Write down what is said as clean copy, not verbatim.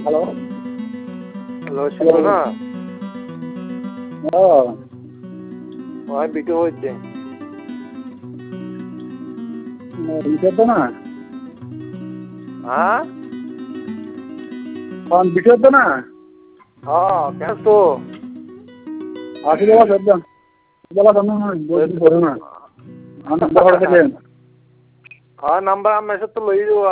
hello hello শুনো না হ্যাঁ ওই বিটু হচ্ছে বিটু না হ্যাঁ বিটু না হ্যাঁ কেন তো আসি দেওয়া সদ্য বলা বলছি করো না আমার নাম্বার থেকে হ্যাঁ নাম্বার আমি এসে তো লই যাবো